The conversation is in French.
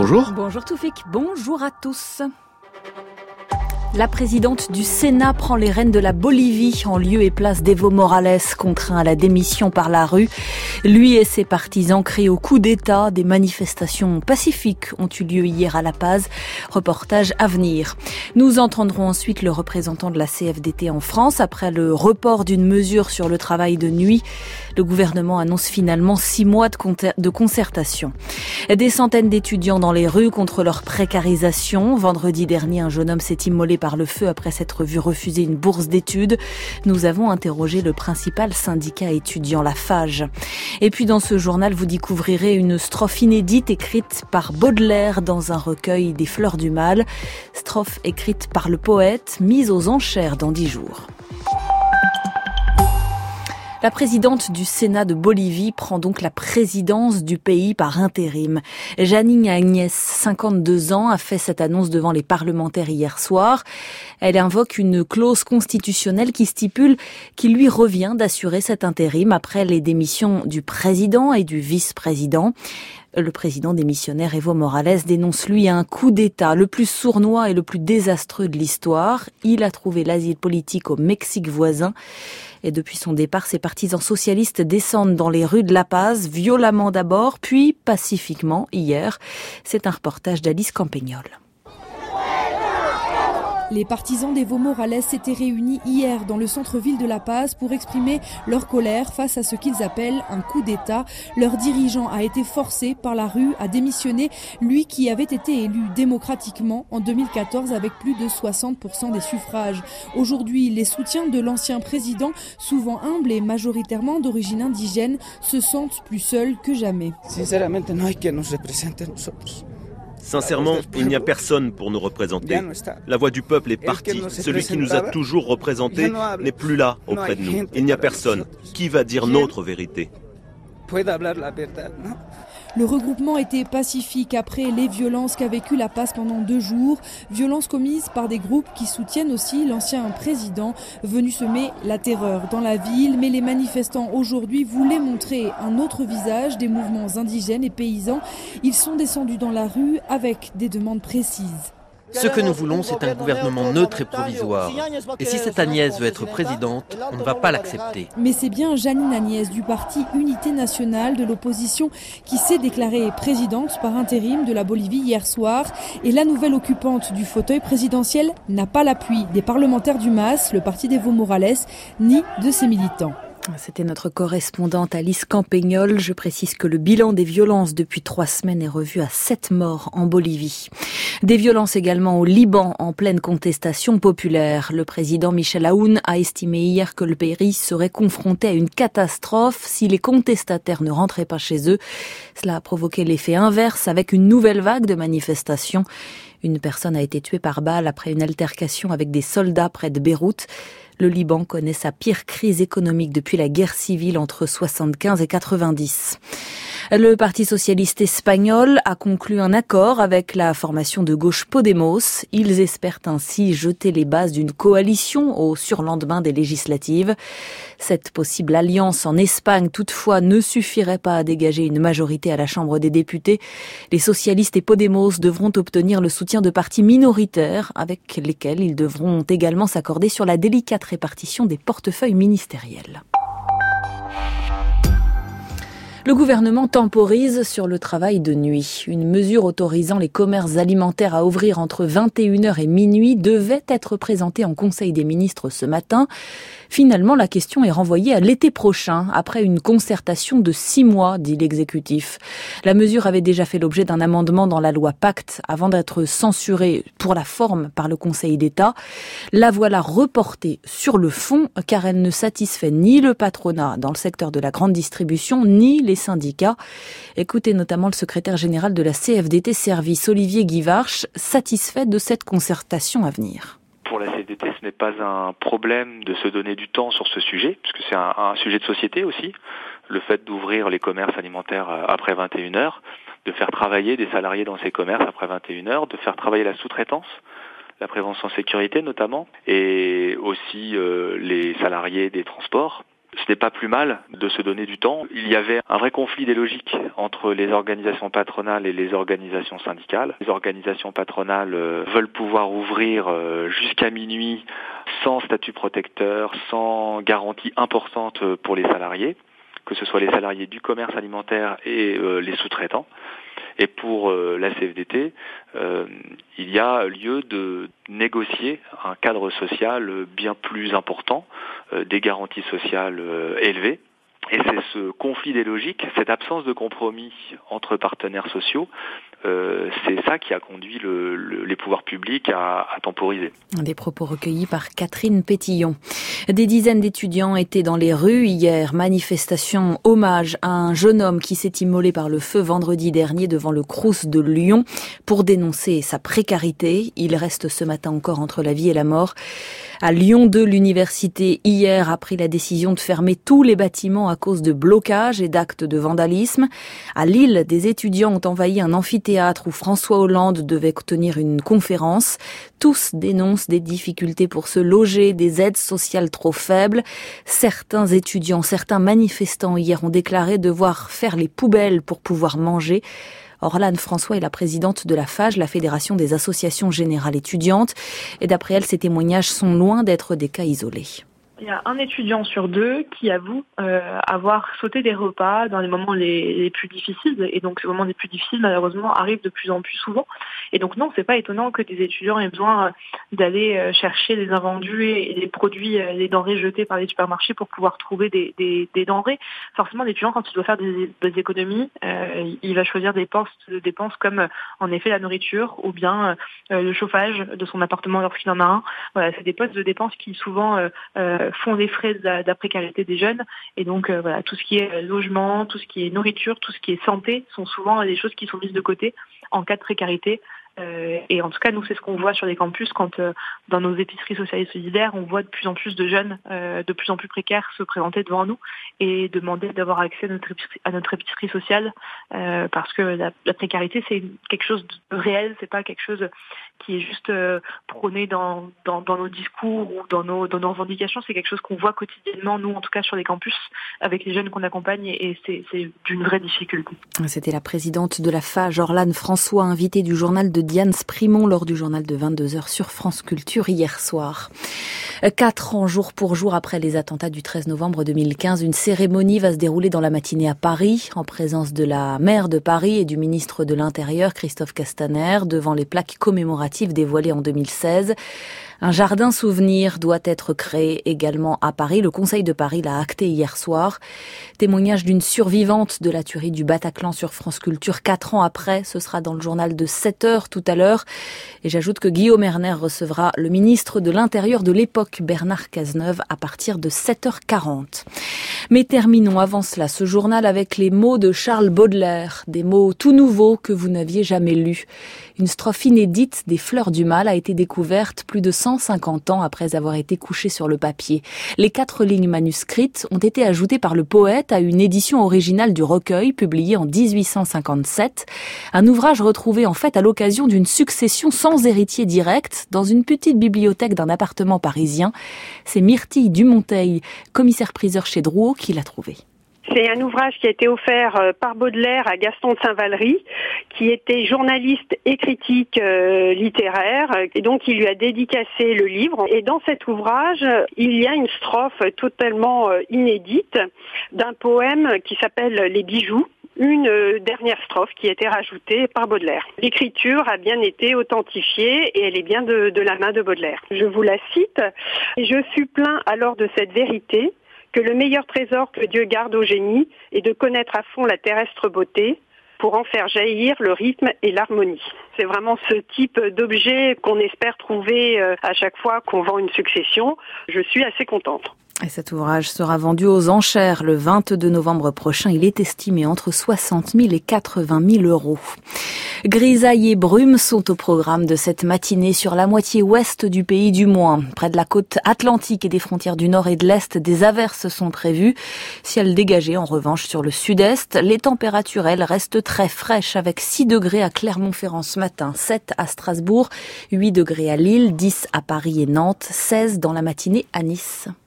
bonjour. Bonjour Toufik, bonjour à tous. La présidente du Sénat prend les rênes de la Bolivie en lieu et place d'Evo Morales, contraint à la démission par la rue. Lui et ses partisans crient au coup d'État. Des manifestations pacifiques ont eu lieu hier à La Paz. Reportage à venir. Nous entendrons ensuite le représentant de la CFDT en France après le report d'une mesure sur le travail de nuit. Le gouvernement annonce finalement 6 mois de concertation. Des centaines d'étudiants dans les rues contre leur précarisation. Vendredi dernier, un jeune homme s'est immolé par le feu après s'être vu refuser une bourse d'études. Nous avons interrogé le principal syndicat étudiant, la FAGE. Et puis dans ce journal, vous découvrirez une strophe inédite écrite par Baudelaire dans un recueil des Fleurs du Mal. Strophe écrite par le poète, mise aux enchères dans 10 jours. La présidente du Sénat de Bolivie prend donc la présidence du pays par intérim. Janine Agnès, 52 ans, a fait cette annonce devant les parlementaires hier soir. Elle invoque une clause constitutionnelle qui stipule qu'il lui revient d'assurer cet intérim après les démissions du président et du vice-président. Le président démissionnaire Evo Morales dénonce lui un coup d'État, le plus sournois et le plus désastreux de l'histoire. Il a trouvé l'asile politique au Mexique voisin. Et depuis son départ, ses partisans socialistes descendent dans les rues de La Paz, violemment d'abord, puis pacifiquement hier. C'est un reportage d'Alice Campagnol. Les partisans d'Evo Morales s'étaient réunis hier dans le centre-ville de La Paz pour exprimer leur colère face à ce qu'ils appellent un coup d'État. Leur dirigeant a été forcé par la rue à démissionner, lui qui avait été élu démocratiquement en 2014 avec plus de 60% des suffrages. Aujourd'hui, les soutiens de l'ancien président, souvent humbles et majoritairement d'origine indigène, se sentent plus seuls que jamais. Sincèrement, il n'y a personne pour nous représenter. La voix du peuple est partie. Celui qui nous a toujours représentés n'est plus là auprès de nous. Il n'y a personne. Qui va dire notre vérité ? Le regroupement était pacifique après les violences qu'a vécu La Paz pendant 2 jours. Violences commises par des groupes qui soutiennent aussi l'ancien président, venu semer la terreur dans la ville. Mais les manifestants aujourd'hui voulaient montrer un autre visage des mouvements indigènes et paysans. Ils sont descendus dans la rue avec des demandes précises. Ce que nous voulons, c'est un gouvernement neutre et provisoire. Et si cette Agnès veut être présidente, on ne va pas l'accepter. Mais c'est bien Janine Agnès du parti Unité Nationale de l'opposition qui s'est déclarée présidente par intérim de la Bolivie hier soir. Et la nouvelle occupante du fauteuil présidentiel n'a pas l'appui des parlementaires du MAS, le parti d'Evo Morales, ni de ses militants. C'était notre correspondante Alice Campagnol. Je précise que le bilan des violences depuis 3 semaines est revu à 7 morts en Bolivie. Des violences également au Liban en pleine contestation populaire. Le président Michel Aoun a estimé hier que le pays serait confronté à une catastrophe si les contestataires ne rentraient pas chez eux. Cela a provoqué l'effet inverse avec une nouvelle vague de manifestations. Une personne a été tuée par balle après une altercation avec des soldats près de Beyrouth. Le Liban connaît sa pire crise économique depuis la guerre civile entre 75 et 90. Le Parti socialiste espagnol a conclu un accord avec la formation de gauche Podemos. Ils espèrent ainsi jeter les bases d'une coalition au surlendemain des législatives. Cette possible alliance en Espagne, toutefois, ne suffirait pas à dégager une majorité à la Chambre des députés. Les socialistes et Podemos devront obtenir le soutien de partis minoritaires avec lesquels ils devront également s'accorder sur la délicate répartition des portefeuilles ministériels. Le gouvernement temporise sur le travail de nuit. Une mesure autorisant les commerces alimentaires à ouvrir entre 21h et minuit devait être présentée en Conseil des ministres ce matin. Finalement, la question est renvoyée à l'été prochain, après une concertation de 6 mois, dit l'exécutif. La mesure avait déjà fait l'objet d'un amendement dans la loi Pacte avant d'être censurée pour la forme par le Conseil d'État. La voilà reportée sur le fond, car elle ne satisfait ni le patronat dans le secteur de la grande distribution, ni les syndicats. Écoutez notamment le secrétaire général de la CFDT Service, Olivier Guivarch, satisfait de cette concertation à venir. Pour la CFDT, ce n'est pas un problème de se donner du temps sur ce sujet, puisque c'est un sujet de société aussi, le fait d'ouvrir les commerces alimentaires après 21h, de faire travailler des salariés dans ces commerces après 21h, de faire travailler la sous-traitance, la prévention sécurité notamment, et aussi les salariés des transports. Ce n'est pas plus mal de se donner du temps. Il y avait un vrai conflit des logiques entre les organisations patronales et les organisations syndicales. Les organisations patronales veulent pouvoir ouvrir jusqu'à minuit sans statut protecteur, sans garantie importante pour les salariés, que ce soit les salariés du commerce alimentaire et les sous-traitants. Et pour la CFDT, il y a lieu de négocier un cadre social bien plus important, des garanties sociales élevées. Et c'est ce conflit des logiques, cette absence de compromis entre partenaires sociaux, c'est ça qui a conduit les pouvoirs publics à temporiser. Des propos recueillis par Catherine Pétillon. Des dizaines d'étudiants étaient dans les rues hier. Manifestation hommage à un jeune homme qui s'est immolé par le feu vendredi dernier devant le Crous de Lyon pour dénoncer sa précarité. Il reste ce matin encore entre la vie et la mort. À Lyon 2, l'université hier a pris la décision de fermer tous les bâtiments à cause de blocages et d'actes de vandalisme. À Lille, des étudiants ont envahi un amphithéâtre où François Hollande devait tenir une conférence. Tous dénoncent des difficultés pour se loger, des aides sociales trop faibles. Certains étudiants, certains manifestants hier ont déclaré devoir faire les poubelles pour pouvoir manger. Orlane François est la présidente de la FAGE, la Fédération des associations générales étudiantes. Et d'après elle, ces témoignages sont loin d'être des cas isolés. Il y a un étudiant sur deux qui avoue avoir sauté des repas dans les moments les plus difficiles. Et donc, ces moments les plus difficiles, malheureusement, arrivent de plus en plus souvent. Et donc, non, c'est pas étonnant que des étudiants aient besoin d'aller chercher les invendus et les produits, les denrées jetées par les supermarchés pour pouvoir trouver des denrées. Forcément, l'étudiant, quand il doit faire des économies, il va choisir des postes de dépenses comme, en effet, la nourriture ou bien le chauffage de son appartement lorsqu'il en a un. Voilà, c'est des postes de dépenses qui, souvent, font les frais de la précarité des jeunes. Et donc, voilà, tout ce qui est logement, tout ce qui est nourriture, tout ce qui est santé sont souvent des choses qui sont mises de côté en cas de précarité. Et en tout cas, nous, c'est ce qu'on voit sur les campus quand, dans nos épiceries sociales et solidaires, on voit de plus en plus de jeunes, de plus en plus précaires se présenter devant nous et demander d'avoir accès à notre épicerie sociale, parce que la précarité, c'est quelque chose de réel, c'est pas quelque chose qui est juste prôné dans nos discours ou dans nos revendications, c'est quelque chose qu'on voit quotidiennement, nous, en tout cas sur les campus, avec les jeunes qu'on accompagne, et c'est d'une vraie difficulté. C'était la présidente de la FAGE, Orlane François, invitée du journal de Diane Sprimont lors du journal de 22h sur France Culture hier soir. 4 ans, jour pour jour après les attentats du 13 novembre 2015, une cérémonie va se dérouler dans la matinée à Paris, en présence de la maire de Paris et du ministre de l'Intérieur, Christophe Castaner, devant les plaques commémoratives dévoilées en 2016. Un jardin souvenir doit être créé également à Paris. Le Conseil de Paris l'a acté hier soir. Témoignage d'une survivante de la tuerie du Bataclan sur France Culture 4 ans après. Ce sera dans le journal de 7h tout à l'heure. Et j'ajoute que Guillaume Erner recevra le ministre de l'Intérieur de l'époque, Bernard Cazeneuve, à partir de 7h40. Mais terminons avant cela ce journal avec les mots de Charles Baudelaire. Des mots tout nouveaux que vous n'aviez jamais lus. Une strophe inédite des Fleurs du Mal a été découverte plus de 150 ans après avoir été couchée sur le papier. Les 4 lignes manuscrites ont été ajoutées par le poète à une édition originale du recueil publié en 1857. Un ouvrage retrouvé en fait à l'occasion d'une succession sans héritier direct dans une petite bibliothèque d'un appartement parisien. C'est Myrtille Dumonteil, commissaire-priseur chez Drouot, qui l'a trouvé. C'est un ouvrage qui a été offert par Baudelaire à Gaston de Saint-Valery, qui était journaliste et critique littéraire, et donc il lui a dédicacé le livre. Et dans cet ouvrage, il y a une strophe totalement inédite d'un poème qui s'appelle « Les bijoux ». Une dernière strophe qui a été rajoutée par Baudelaire. L'écriture a bien été authentifiée et elle est bien de la main de Baudelaire. Je vous la cite. « Je fus plein alors de cette vérité, que le meilleur trésor que Dieu garde au génie est de connaître à fond la terrestre beauté pour en faire jaillir le rythme et l'harmonie. » C'est vraiment ce type d'objet qu'on espère trouver à chaque fois qu'on vend une succession. Je suis assez contente. Et cet ouvrage sera vendu aux enchères le 22 novembre prochain. Il est estimé entre 60 000 et 80 000 euros. Grisailles et brumes sont au programme de cette matinée sur la moitié ouest du pays du moins. Près de la côte atlantique et des frontières du nord et de l'est, des averses sont prévues. Ciel dégagé en revanche sur le sud-est. Les températures, elles, restent très fraîches avec 6 degrés à Clermont-Ferrand ce matin, 7 à Strasbourg, 8 degrés à Lille, 10 à Paris et Nantes, 16 dans la matinée à Nice.